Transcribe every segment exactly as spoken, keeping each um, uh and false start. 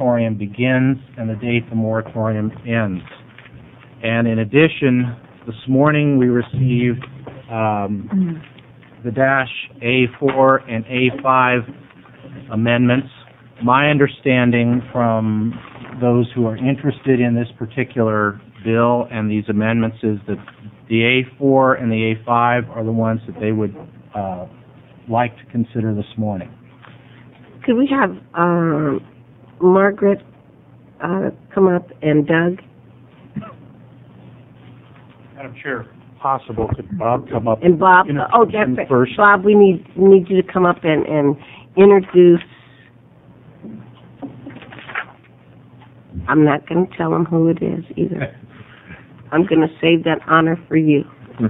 moratorium begins and the date the moratorium ends. And in addition, this morning we received um, the dash A four and A five amendments. My understanding from those who are interested in this particular bill and these amendments is that the A four and the A five are the ones that they would uh, like to consider this morning. Could we have um, Margaret uh, come up and Doug? Madam Chair, possible, could Bob come up? And Bob, oh, that's right. First. Bob, we need we need you to come up and, and introduce. I'm not going to tell him who it is either. I'm going to save that honor for you.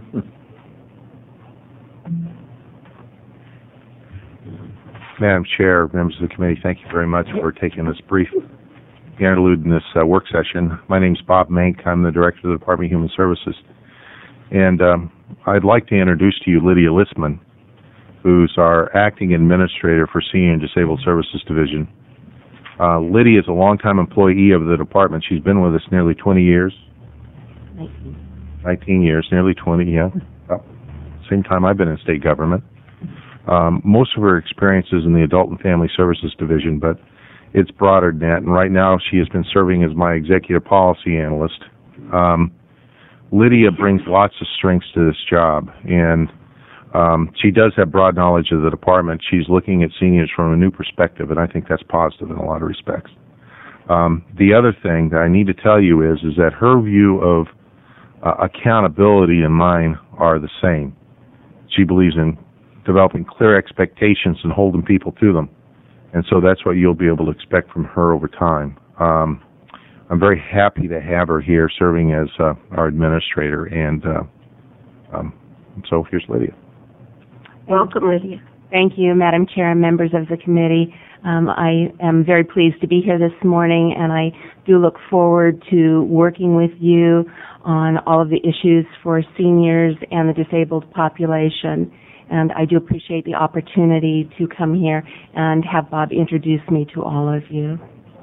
Madam Chair, members of the committee, thank you very much for taking this brief interlude in this uh, work session. My name is Bob Mank. I'm the Director of the Department of Human Services. And um, I'd like to introduce to you Lydia Listman, who's our Acting Administrator for Senior and Disabled Services Division. Uh, Lydia is a longtime employee of the department. She's been with us nearly twenty years. nineteen. nineteen years, nearly twenty, yeah. About the same time I've been in state government. Um, most of her experience is in the Adult and Family Services Division, but it's broader than that. And right now she has been serving as my Executive Policy Analyst. Um, Lydia brings lots of strengths to this job, and um, she does have broad knowledge of the department. She's looking at seniors from a new perspective, and I think that's positive in a lot of respects. Um, the other thing that I need to tell you is, is that her view of uh, accountability and mine are the same. She believes in developing clear expectations and holding people to them. And so that's what you'll be able to expect from her over time. Um, I'm very happy to have her here serving as uh, our administrator. And uh, um, so here's Lydia. Welcome, Lydia. Thank you, Madam Chair and members of the committee. Um, I am very pleased to be here this morning, and I do look forward to working with you on all of the issues for seniors and the disabled population. And I do appreciate the opportunity to come here and have Bob introduce me to all of you.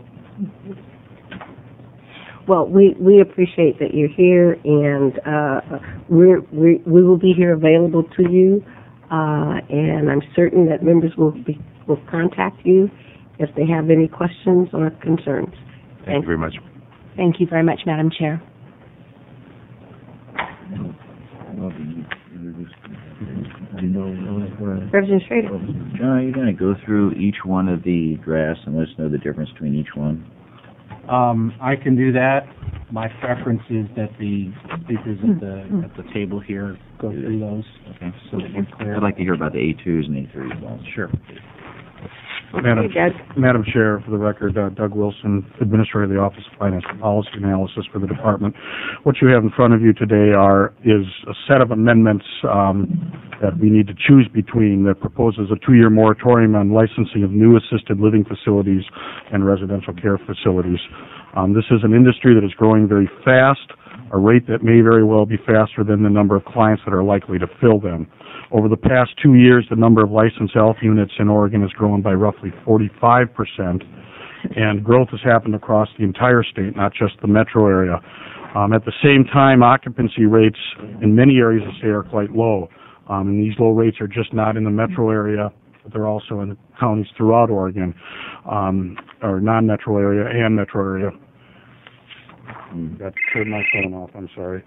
Well, we, we appreciate that you're here, and uh, we're, we we will be here available to you. Uh, and I'm certain that members will be will contact you if they have any questions or concerns. Thank, Thank you very much. Thank you very much, Madam Chair. You know, Representative Schrader. John, are you going to go through each one of the drafts and let us know the difference between each one? Um, I can do that. My preference is that the speakers at the at the table here go through those. Okay. So that we're clear. I'd like to hear about the A twos and A threes. Sure. Madam, Hey, Doug. Madam Chair, for the record, uh, Doug Wilson, Administrator of the Office of Finance and Policy Analysis for the Department. What you have in front of you today are is a set of amendments um, that we need to choose between that proposes a two-year moratorium on licensing of new assisted living facilities and residential care facilities. Um, this is an industry that is growing very fast, a rate that may very well be faster than the number of clients that are likely to fill them. Over the past two years, the number of licensed L F units in Oregon has grown by roughly forty-five percent, and growth has happened across the entire state, not just the metro area. Um, at the same time, occupancy rates in many areas of the state are quite low, um, and these low rates are just not in the metro area, but they're also in counties throughout Oregon, um, or non-metro area and metro area. Got to turn my phone off, I'm sorry.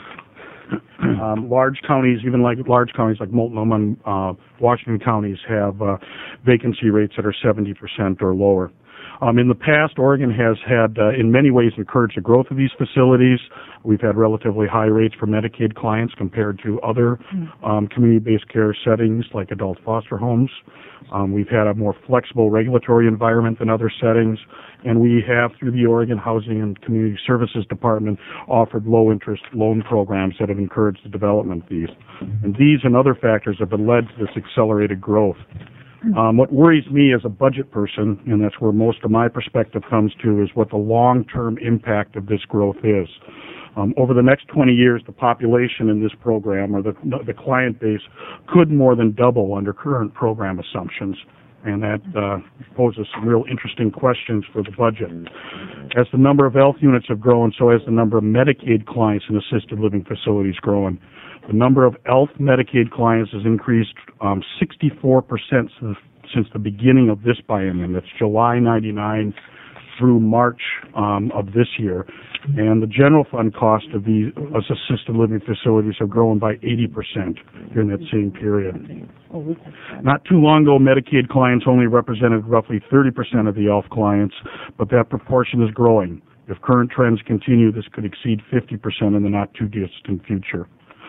Um, large counties, even like large counties like Multnomah and uh, Washington counties, have uh, vacancy rates that are seventy percent or lower. Um, in the past, Oregon has had, uh, in many ways, encouraged the growth of these facilities. We've had relatively high rates for Medicaid clients compared to other um, community-based care settings like adult foster homes. Um, we've had a more flexible regulatory environment than other settings, and we have, through the Oregon Housing and Community Services Department, offered low-interest loan programs that have encouraged the development of these. And these and other factors have led to this accelerated growth. Um, what worries me as a budget person, and that's where most of my perspective comes to, is what the long-term impact of this growth is. Um, over the next twenty years, the population in this program, or the, the client base, could more than double under current program assumptions. and that uh, poses some real interesting questions for the budget. As the number of health units have grown, so has the number of Medicaid clients in assisted living facilities grown. The number of E L F Medicaid clients has increased um, sixty-four percent since, since the beginning of this biennium. That's July ninety-nine through March um, of this year. And the general fund cost of these assisted living facilities have grown by eighty percent during that same period. Not too long ago, Medicaid clients only represented roughly thirty percent of the E L F clients, but that proportion is growing. If current trends continue, this could exceed fifty percent in the not-too-distant future.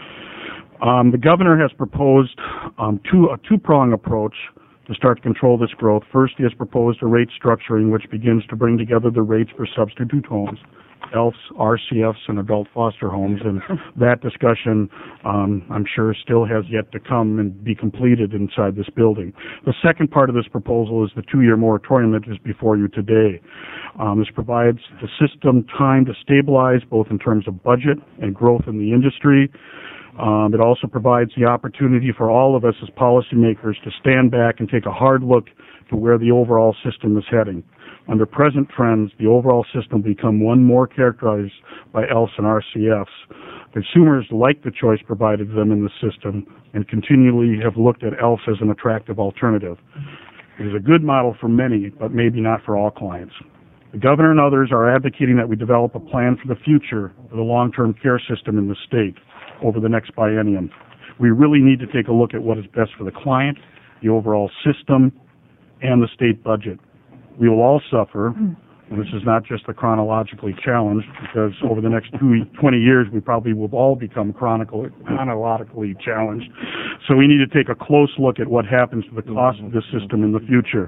Um, the governor has proposed um, two, a two-prong approach to start to control this growth. First, he has proposed a rate structuring which begins to bring together the rates for substitute homes, E L Fs, R C Fs, and adult foster homes, and that discussion, um, I'm sure, still has yet to come and be completed inside this building. The second part of this proposal is the two-year moratorium that is before you today. Um, this provides the system time to stabilize, both in terms of budget and growth in the industry. Um, it also provides the opportunity for all of us as policymakers to stand back and take a hard look to where the overall system is heading. Under present trends, the overall system will become one more characterized by E L Fs and R C Fs. Consumers like the choice provided to them in the system and continually have looked at E L Fs as an attractive alternative. It is a good model for many, but maybe not for all clients. The governor and others are advocating that we develop a plan for the future of the long-term care system in the state over the next biennium. We really need to take a look at what is best for the client, the overall system, and the state budget. We will all suffer, and this is not just the chronologically challenged, because over the next two, twenty years we probably will all become chronicle, chronologically challenged. So we need to take a close look at what happens to the cost of this system in the future.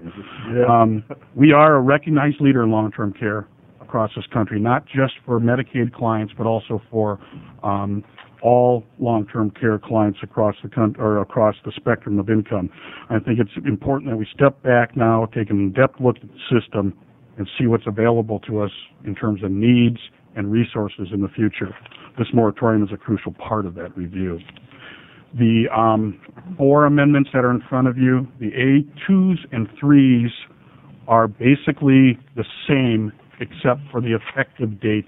Um, we are a recognized leader in long-term care across this country, not just for Medicaid clients, but also for um, all long-term care clients across the country or across the spectrum of income. I think it's important that we step back now, take an in-depth look at the system, and see what's available to us in terms of needs and resources in the future. This moratorium is a crucial part of that review. The um, four amendments that are in front of you, the A twos and threes, are basically the same except for the effective date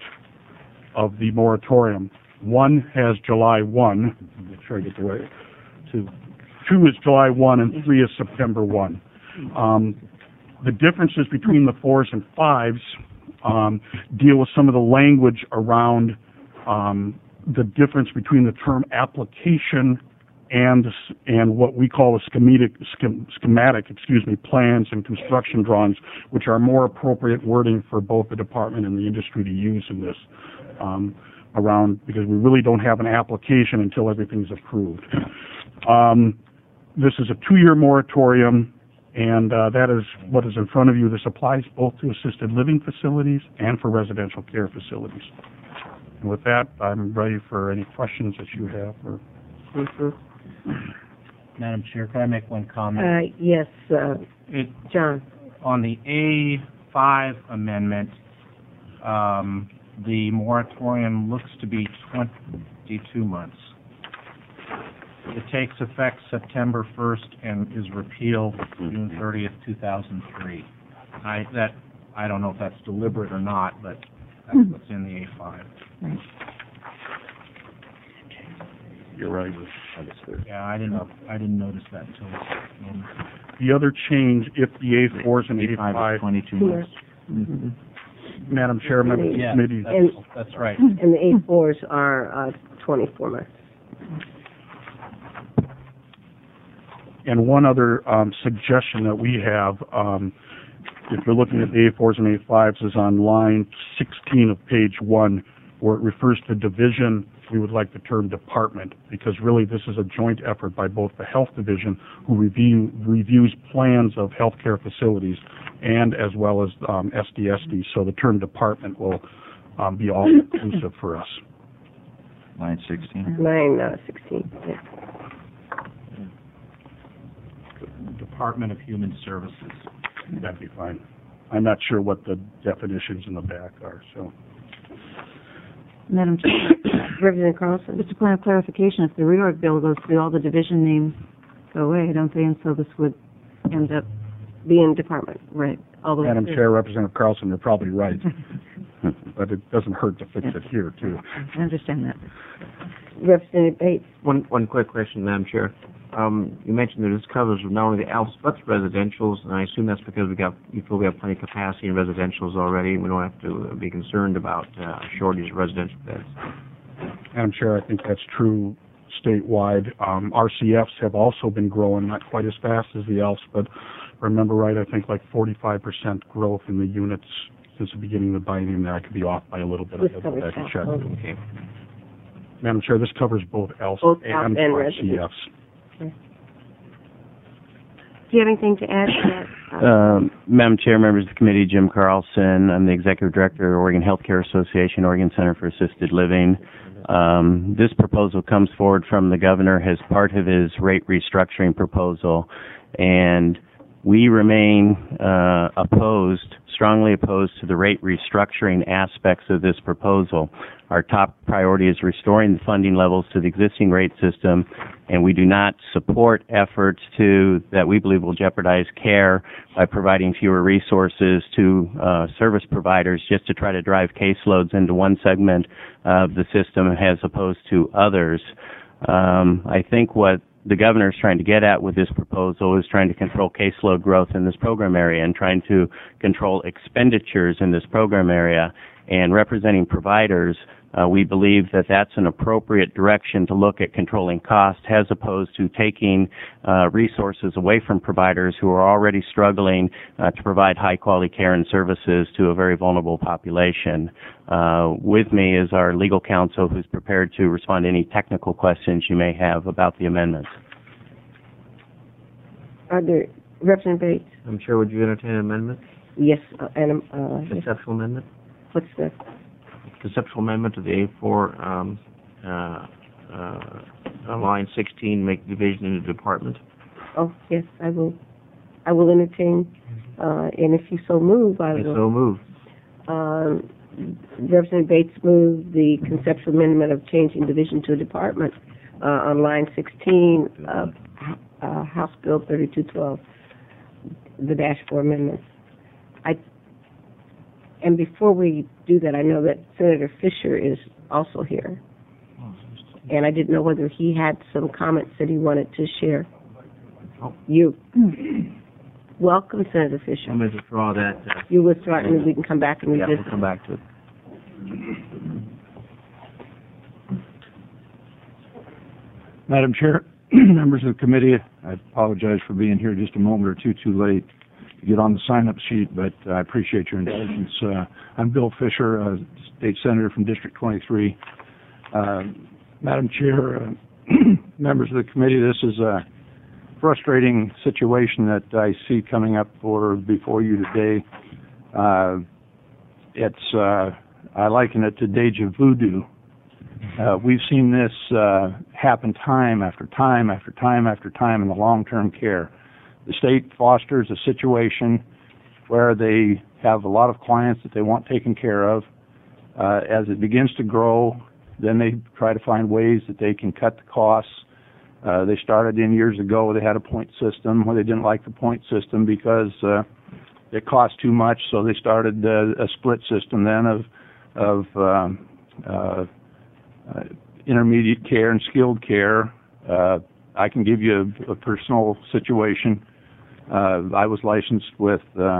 of the moratorium. One has July first, make sure I get the right, two. Two is July first and three is September first. Um, the differences between the fours and fives um, deal with some of the language around um, the difference between the term application and and what we call a schematic, schematic, excuse me, plans and construction drawings, which are more appropriate wording for both the department and the industry to use in this. Um, around, because we really don't have an application until everything's approved. Um, this is a two-year moratorium, and uh, that is what is in front of you. This applies both to assisted living facilities and for residential care facilities. And with that, I'm ready for any questions that you have. Or... Mm-hmm. Madam Chair, could I make one comment? Uh, yes, uh, It, John. on the A five amendment, um, the moratorium looks to be twenty-two months. It takes effect September first and is repealed June thirtieth, two thousand three. I, that, I don't know if that's deliberate or not, but that's what's in the A five. Right. You're right. Yeah, I didn't, I didn't notice that until this moment. The other change, if the A fours and A A five five, is twenty-two months. Mm-hmm. Madam Chair, members of the Yeah, committee, that's, that's right. And the A fours are uh, twenty-four months. and one other um, suggestion that we have, um, if you're looking at the A fours and A fives, is on line sixteen of page one, where it refers to division. We would like the term department, because really this is a joint effort by both the health division, who review, reviews plans of healthcare facilities, and as well as um, S D S D. So the term department will um, be all inclusive for us. Line sixteen. Line uh, sixteen, yeah. Department of Human Services. That'd be fine. I'm not sure what the definitions in the back are, so. Madam Chair, Representative Carlson? just a point of clarification, if the reorg bill goes through, all the division names go away, don't they? And so this would end up be in department, right? All the way Madam through. Chair, Representative Carlson, you're probably right. But it doesn't hurt to fix it here, too. I understand that. Representative Bates. One, one quick question, Madam Chair. Um, you mentioned that this covers not only the ALFs, but the residentials, and I assume that's because we got, you feel we have plenty of capacity in residentials already, and we don't have to be concerned about, uh, shortage of residential beds. Madam Chair, I think that's true statewide. Um, R C Fs have also been growing, not quite as fast as the ALFs, but if I remember right, I think like forty-five percent growth in the units since the beginning of the biennium there. I could be off by a little bit. This I'd covers have to that. check. Okay. Madam Chair, this covers both ALFs Both and ALFs and R C residents. Fs. Do you have anything to add to that? Uh, Um, Madam Chair, members of the committee, Jim Carlson. I'm the Executive Director of Oregon Healthcare Association, Oregon Center for Assisted Living. Um, this proposal comes forward from the governor as part of his rate restructuring proposal, and we remain uh, opposed, strongly opposed to the rate restructuring aspects of this proposal. Our top priority is restoring the funding levels to the existing rate system, and we do not support efforts to that we believe will jeopardize care by providing fewer resources to uh, service providers just to try to drive caseloads into one segment of the system as opposed to others. Um, I think what the governor is trying to get at with this proposal is trying to control caseload growth in this program area and trying to control expenditures in this program area. And representing providers, uh, we believe that that's an appropriate direction to look at controlling costs as opposed to taking uh, resources away from providers who are already struggling uh, to provide high-quality care and services to a very vulnerable population. Uh, with me is our legal counsel who's prepared to respond to any technical questions you may have about the amendments. Are there, Representative Bates? Madam Chair, would you entertain an amendment? Yes, uh, and, uh, yes. Conceptual amendment? What's the, Conceptual amendment to the A four, um, uh, uh, on line sixteen, make division into department. oh, yes, I will, I will entertain, uh, and if you so move, I And will. so moved. Um, Representative Bates moved the conceptual amendment of changing division to a department, uh, on line sixteen of, uh, House Bill thirty-two twelve, the dash four amendment. I, and before we do that, I know that Senator Fisher is also here. And I didn't know whether he had some comments that he wanted to share. Oh. You, welcome, Senator Fisher. I'm going to withdraw that. Uh, You withdraw it, and we can come back and yeah, revisit. we'll come back to it. Madam Chair, members of the committee, I apologize for being here just a moment or two too late to get on the sign-up sheet, but I appreciate your indulgence. Uh, I'm Bill Fisher, uh, State Senator from District twenty-three. Uh, Madam Chair, uh, members of the committee, this is a frustrating situation that I see coming up for before you today. Uh, it's, uh, I liken it to deja voodoo. Uh, we've seen this uh, happen time after time after time after time in the long-term care. The state fosters a situation where they have a lot of clients that they want taken care of. Uh, as it begins to grow, then they try to find ways that they can cut the costs. Uh, they started in years ago, they had a point system where they didn't like the point system because uh, it cost too much, so they started uh, a split system then of, of um, uh, uh, intermediate care and skilled care. Uh, I can give you a, a personal situation. Uh, I was licensed with uh,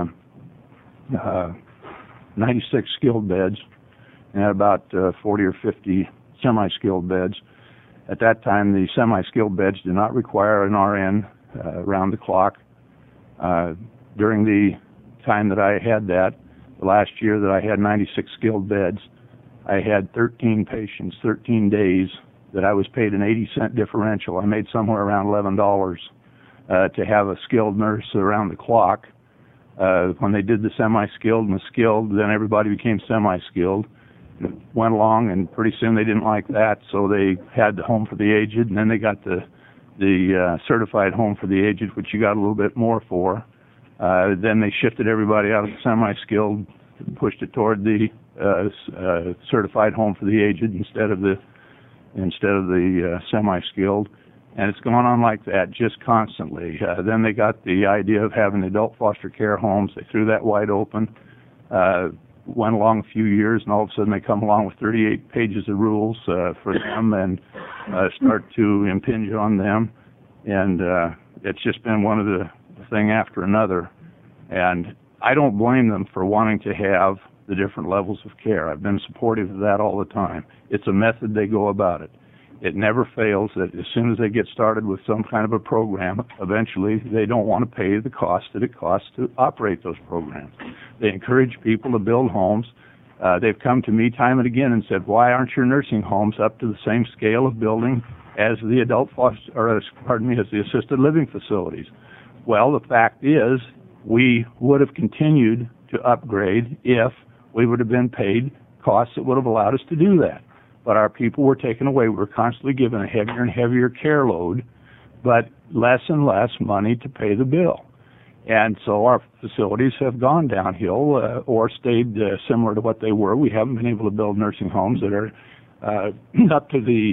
uh, ninety-six skilled beds and had about uh, forty or fifty semi-skilled beds. At that time, the semi-skilled beds did not require an R N uh, around the clock. Uh, during the time that I had that, the last year that I had ninety-six skilled beds, I had thirteen patients, thirteen days, that I was paid an eighty cent differential. I made somewhere around eleven dollars uh, to have a skilled nurse around the clock. Uh, when they did the semi-skilled and the skilled, then everybody became semi-skilled. It went along, and pretty soon they didn't like that, so they had the home for the aged, and then they got the the uh, certified home for the aged, which you got a little bit more for. Uh, then they shifted everybody out of the semi-skilled, pushed it toward the uh, uh, certified home for the aged instead of the instead of the uh, semi-skilled, And it's gone on like that just constantly. Uh, then they got the idea of having adult foster care homes. They threw that wide open. Uh, went along a few years, and all of a sudden they come along with thirty-eight pages of rules uh, for them and uh, start to impinge on them. And uh, it's just been one of the thing after another. And I don't blame them for wanting to have the different levels of care. I've been supportive of that all the time. It's a method they go about it. It never fails that as soon as they get started with some kind of a program, eventually they don't want to pay the cost that it costs to operate those programs. They encourage people to build homes. Uh, they've come to me time and again and said, why aren't your nursing homes up to the same scale of building as the adult foster, or pardon me, as the assisted living facilities? Well, the fact is, we would have continued to upgrade if we would have been paid costs that would have allowed us to do that. But our people were taken away. We were constantly given a heavier and heavier care load, but less and less money to pay the bill. And so our facilities have gone downhill uh, or stayed uh, similar to what they were. We haven't been able to build nursing homes that are uh, up to the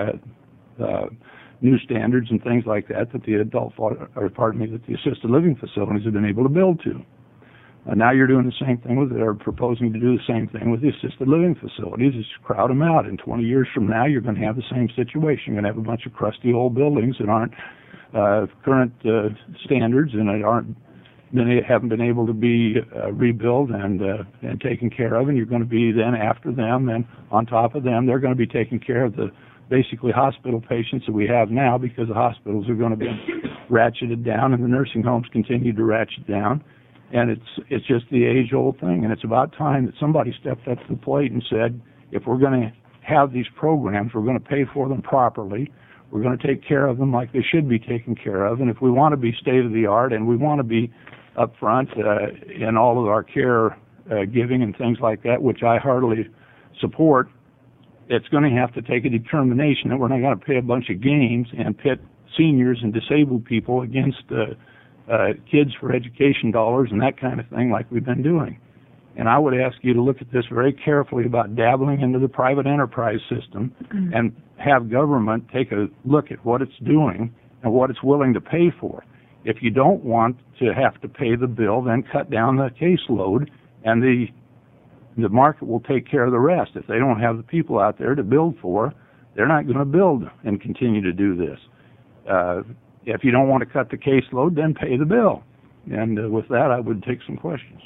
uh, uh, new standards and things like that that the adult, or pardon me, that the assisted living facilities have been able to build to. Uh, now you're doing the same thing with, they're proposing to do the same thing with the assisted living facilities, is crowd them out. In twenty years from now, you're going to have the same situation. You're going to have a bunch of crusty old buildings that aren't uh, current uh, standards and that aren't been, haven't been able to be uh, rebuilt and uh, and taken care of, and you're going to be then after them, and on top of them, they're going to be taking care of the basically hospital patients that we have now, because the hospitals are going to be ratcheted down and the nursing homes continue to ratchet down. And it's it's just the age-old thing, and it's about time that somebody stepped up to the plate and said, if we're going to have these programs, we're going to pay for them properly, we're going to take care of them like they should be taken care of, and if we want to be state-of-the-art and we want to be up front uh, in all of our care uh, giving and things like that, which I heartily support, it's going to have to take a determination that we're not going to pay a bunch of games and pit seniors and disabled people against uh, Uh, kids for education dollars and that kind of thing like we've been doing. And I would ask you to look at this very carefully about dabbling into the private enterprise system mm-hmm. and have government take a look at what it's doing and what it's willing to pay for. If you don't want to have to pay the bill, then cut down the caseload and the the market will take care of the rest. If they don't have the people out there to build for, they're not going to build and continue to do this. Uh, If you don't want to cut the caseload, then pay the bill. And uh, with that, I would take some questions.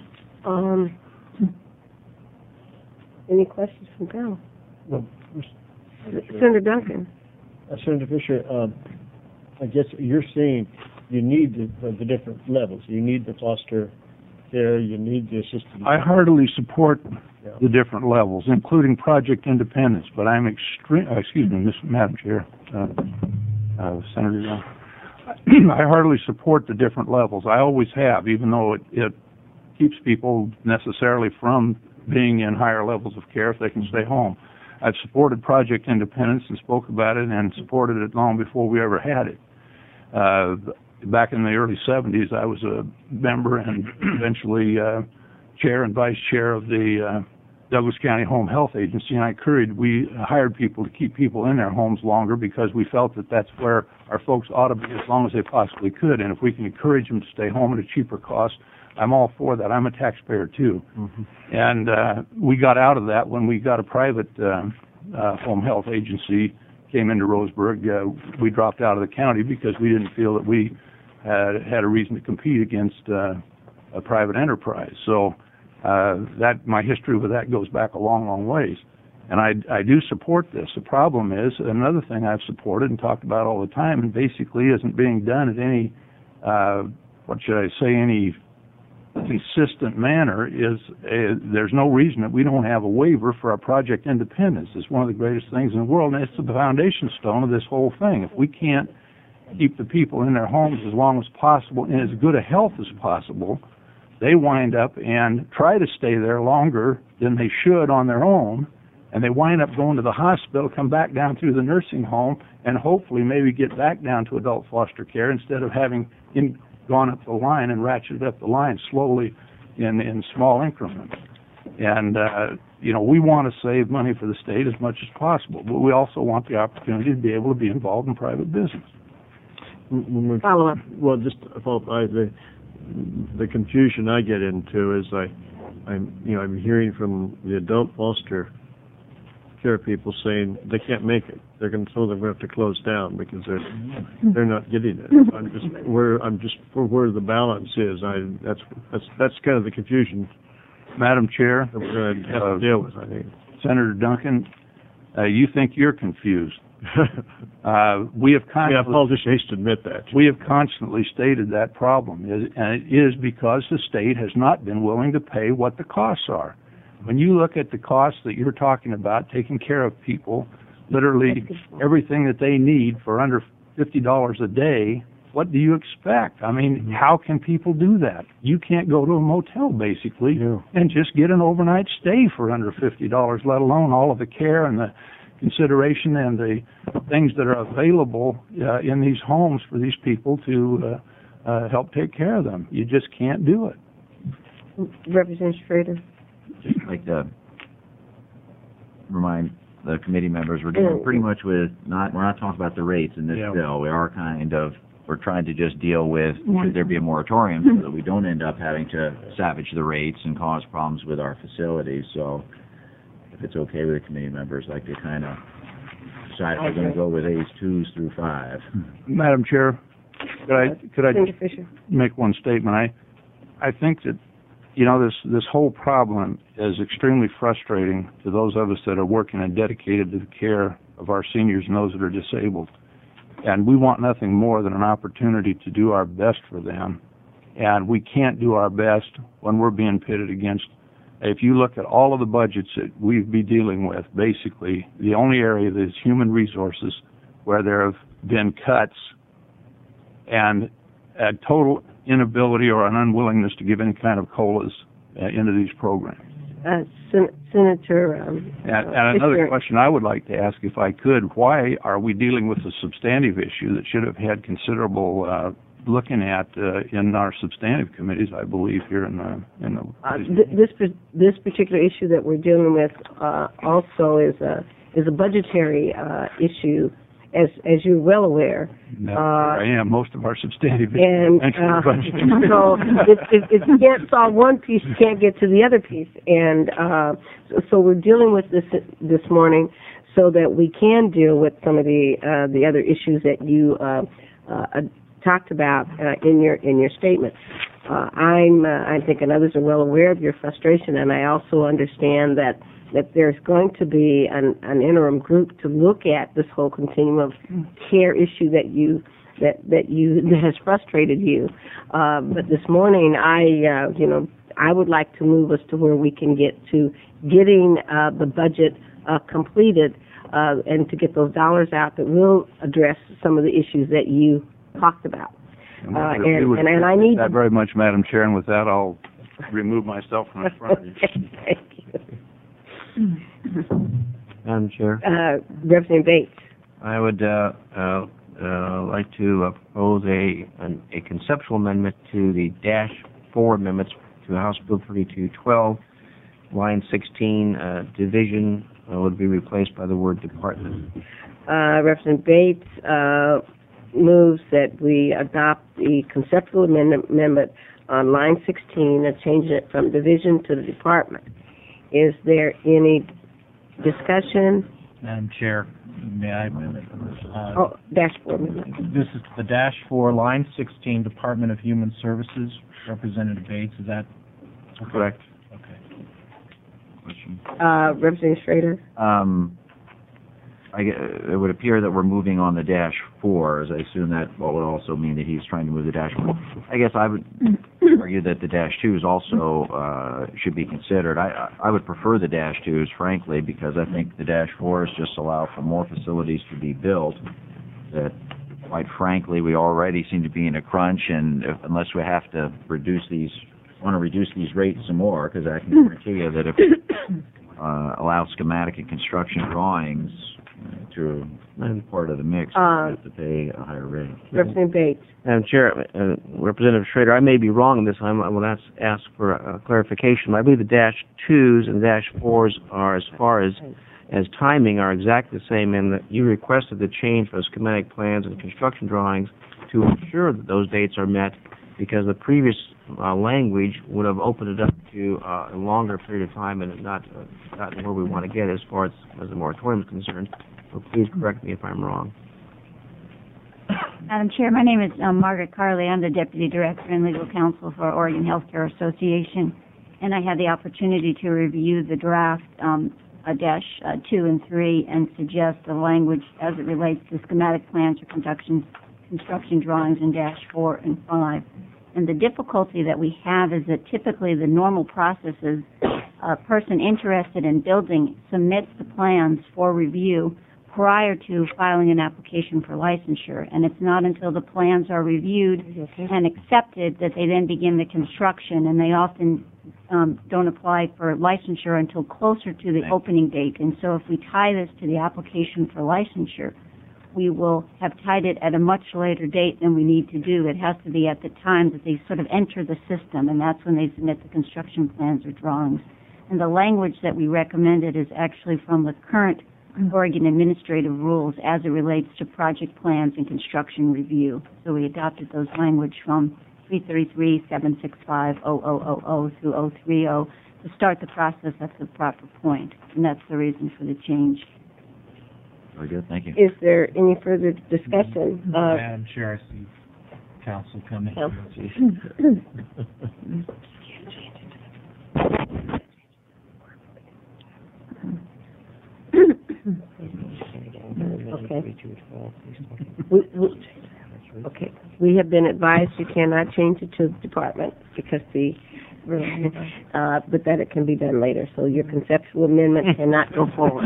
Um, any questions from Bill? Well, Senator Duncan. Uh, Senator Fisher, um, I guess you're saying you need the, the, the different levels. You need the foster care. You need the assisted. I heartily support yeah. the different levels, including Project Independence. But I'm extreme. Uh, excuse me, Miz Madam Chair. Uh, Uh, Senator, uh, I heartily support the different levels. I always have, even though it, it keeps people necessarily from being in higher levels of care if they can stay home. I've supported Project Independence and spoke about it and supported it long before we ever had it. Uh, back in the early seventies, I was a member and eventually uh, chair and vice chair of the uh, Douglas County Home Health Agency, and I encouraged, we hired people to keep people in their homes longer because we felt that that's where our folks ought to be as long as they possibly could, and if we can encourage them to stay home at a cheaper cost, I'm all for that. I'm a taxpayer too. Mm-hmm. And uh, we got out of that when we got a private uh, uh, home health agency, came into Roseburg. Uh, we dropped out of the county because we didn't feel that we had, had a reason to compete against uh, a private enterprise. So Uh, that my history with that goes back a long, long ways, and I, I do support this. The problem is another thing I've supported and talked about all the time, and basically isn't being done at any, uh, what should I say, any consistent manner. Is uh, there's no reason that we don't have a waiver for our Project Independence. It's one of the greatest things in the world, and it's the foundation stone of this whole thing. If we can't keep the people in their homes as long as possible in as good a health as possible, they wind up and try to stay there longer than they should on their own, and they wind up going to the hospital, come back down through the nursing home, and hopefully maybe get back down to adult foster care instead of having in, gone up the line and ratcheted up the line slowly in, in small increments. And, uh, you know, we want to save money for the state as much as possible, but we also want the opportunity to be able to be involved in private business. Follow up. Well, just to follow up, I, the, the confusion I get into is I, I'm, you know, I'm hearing from the adult foster care people saying they can't make it. They're going to, so they're going to have to close down because they're, they're not getting it. I'm just, where, I'm just, for where the balance is, I, that's, that's, that's kind of the confusion Madam Chair, that we're going to have uh, to deal with, I think. Senator Duncan, uh, you think you're confused. Uh, we have Yeah, constantly, politicians hate to admit that. we have constantly stated that problem, is, and it is because the state has not been willing to pay what the costs are. When you look at the costs that you're talking about, taking care of people, literally everything that they need for under fifty dollars a day, what do you expect? I mean, how can people do that? You can't go to a motel, basically, Yeah. and just get an overnight stay for under fifty dollars, let alone all of the care and the consideration and the things that are available uh, in these homes for these people to uh, uh, help take care of them. You just can't do it. Representative Schrader. Just like to remind the committee members, we're dealing pretty much with not, we're not talking about the rates in this Yeah. bill. We are kind of, we're trying to just deal with, should there be a moratorium so that we don't end up having to savage the rates and cause problems with our facilities. So if it's okay with the committee members, I'd like to kind of decide if we're going to go with A's twos through five. Madam Chair, could I could I Senator Fisher. make one statement? I I think that, you know, this this whole problem is extremely frustrating to those of us that are working and dedicated to the care of our seniors and those that are disabled. And we want nothing more than an opportunity to do our best for them. And we can't do our best when we're being pitted against. If you look at all of the budgets that we've been dealing with, basically, the only area that is human resources where there have been cuts and a total inability or an unwillingness to give any kind of COLAs uh, into these programs. Uh, Sen- Senator um, And, uh, and another Fisher. question I would like to ask, if I could, why are we dealing with a substantive issue that should have had considerable uh, looking at uh, in our substantive committees, I believe, here in the in the. Uh, th- this par- this particular issue that we're dealing with uh, also is a is a budgetary uh, issue, as as you're well aware. No, Uh, I am. Most of our substantive And issues uh, mentioned the budget. so if, if, if you can't solve one piece, you can't get to the other piece. And uh, so, so we're dealing with this this morning so that we can deal with some of the uh, the other issues that you uh, uh, talked about uh, in your in your statement. Uh, I'm uh, I think and others are well aware of your frustration, and I also understand that that there's going to be an, an interim group to look at this whole continuum of care issue that you that that you that has frustrated you. Uh, but this morning, I uh, you know I would like to move us to where we can get to getting uh, the budget uh, completed uh, and to get those dollars out that will address some of the issues that you talked about. And Uh, we and, would and, and I appreciate need that to- very much, Madam Chair, and with that, I'll remove myself from in front of you. Thank you. Madam Chair, Uh, Representative Bates. I would uh, uh, uh, like to uh, propose a an, a conceptual amendment to the dash four amendments to House Bill thirty-two twelve, line sixteen, uh, division uh, would be replaced by the word department. Uh, Representative Bates uh, moves that we adopt the conceptual amendment, amendment on line sixteen and changing it from division to the department. Is there any discussion? Madam Chair, may I? Uh, Oh, dashboard amendment. This is the dash four, line sixteen, Department of Human Services, Representative Bates, is that? Correct. Okay. Question. Uh, Representative Schrader. Um, I, gue- it would appear that we're moving on the dash fours. I assume that what would also mean that he's trying to move the dash one. I guess I would argue that the dash twos also uh, should be considered. I, I would prefer the dash twos, frankly, because I think the dash fours just allow for more facilities to be built. That, quite frankly, we already seem to be in a crunch, and if, unless we have to reduce these, want to reduce these rates some more, because I can guarantee you that if uh, allow schematic and construction drawings to to a part of the mix, you Um, have to pay a higher rate. Representative Bates. Madam Chair, uh, Representative Schrader, I may be wrong on this. I'm, I will ask, ask for uh, clarification. I believe the dash twos and dash fours are, as far as as timing, are exactly the same, in that you requested the change for schematic plans and construction drawings to ensure that those dates are met, because the previous uh, language would have opened it up to uh, a longer period of time and not uh, gotten where we want to get as far as, as the moratorium is concerned. So please correct me if I'm wrong. Madam Chair, my name is um, Margaret Carley. I'm the Deputy Director and Legal Counsel for Oregon Healthcare Association, and I had the opportunity to review the draft um, uh, dash uh, two and three and suggest the language as it relates to schematic plans or construction, construction drawings in dash four and five. And the difficulty that we have is that typically the normal process is a person interested in building submits the plans for review prior to filing an application for licensure, and it's not until the plans are reviewed and accepted that they then begin the construction, and they often um, don't apply for licensure until closer to the opening date. And so if we tie this to the application for licensure, we will have tied it at a much later date than we need to do. It has to be at the time that they sort of enter the system, and that's when they submit the construction plans or drawings. And the language that we recommended is actually from the current Oregon administrative rules as it relates to project plans and construction review. So we adopted those language from three thirty-three, seven sixty-five, oh oh oh oh through oh three oh to start the process at the proper point. And that's the reason for the change. Very good, thank you. Is there any further discussion? Uh, Madam Chair, I see council coming. Okay. We, we, okay. We have been advised you cannot change it to the department because the, uh, but that it can be done later. So your conceptual amendment cannot go forward.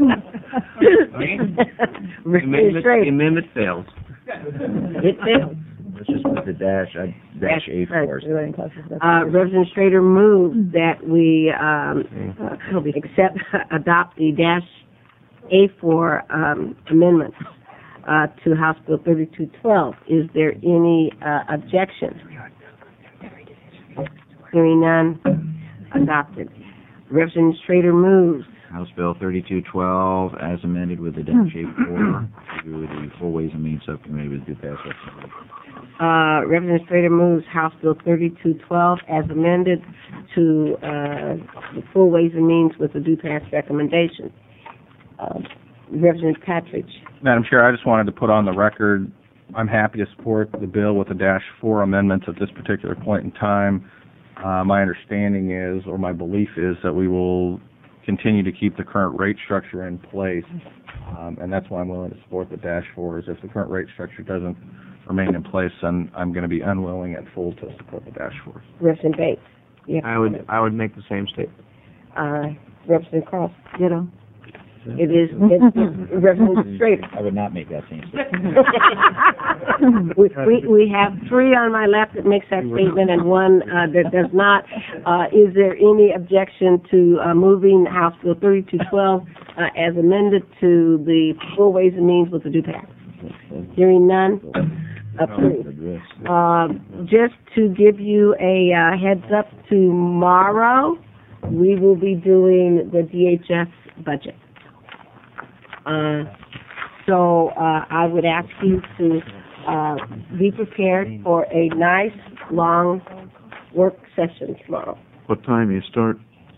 The amendment, the amendment fails. It fails. Let's just put the dash, uh, dash A fours. Uh, Representative Schrader moves that we, um, uh, accept, adopt the dash A four, um, amendments, uh, to House Bill thirty-two twelve. Is there any, uh, objection? Hearing none, adopted. Representative Schrader moves. House Bill thirty-two twelve, as amended with the dash A four, to the Full Ways and Means Subcommittee with due pass recommendation. Uh, Representative Schrader moves House Bill thirty-two twelve as amended to, uh, the Full Ways and Means with the due pass recommendation. Uh, Representative Patridge. Madam Chair, I just wanted to put on the record, I'm happy to support the bill with the dash four amendments at this particular point in time. Uh, my understanding is, or my belief is, that we will continue to keep the current rate structure in place, um, and that's why I'm willing to support the dash fours. If the current rate structure doesn't remain in place, then I'm going to be unwilling at full to support the dash fours. Representative Bates. Yeah. I would, I would make the same statement. Uh, Representative Cross. Ditto. It is, it's, it's Representative Schrader. I would not make that same statement. we, we, we have three on my left that makes that statement and one uh, that does not. Uh, is there any objection to uh, moving House Bill thirty-two twelve uh, as amended to the Full Ways and Means with the due pass? Hearing none, approved. Uh, just to give you a uh, heads up, tomorrow we will be doing the D H S budget. Uh, so uh, I would ask you to uh, be prepared for a nice, long work session tomorrow. What time do you start?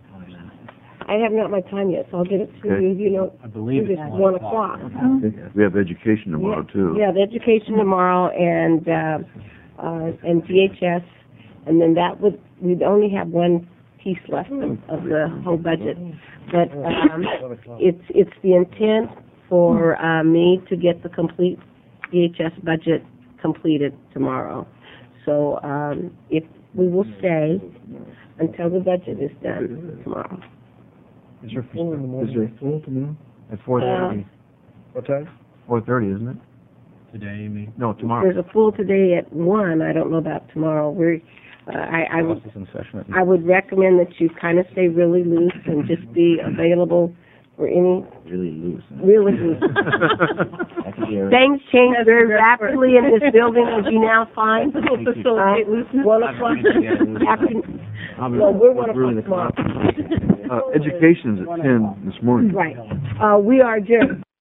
I have not my time yet, so I'll get it to Okay. you, you know, I believe it's it's one o'clock. We have education tomorrow, yeah, too. Yeah, the education tomorrow and, uh, uh, and D H S, and then that would, we'd only have one piece left of, of the whole budget. But, um, it's, it's the intent for, uh, me to get the complete D H S budget completed tomorrow. So, um, if, we will stay until the budget is done tomorrow. Is there full in the morning? Is there full tomorrow? At four thirty. What time? Four thirty, isn't it? Today, you mean? No, tomorrow. There's a full today at one. I don't know about tomorrow. We're, uh, I, I would, House is in session at I would recommend that you kind of stay really loose and just be available for any, Really loose. huh? really loose. That's the area. Things change very rapidly in this building, as you now find. Facilitate looseness. One o'clock afternoon. Well, we're one o'clock tomorrow. Uh, education's at ten this morning. Right. Uh, we are adjourned.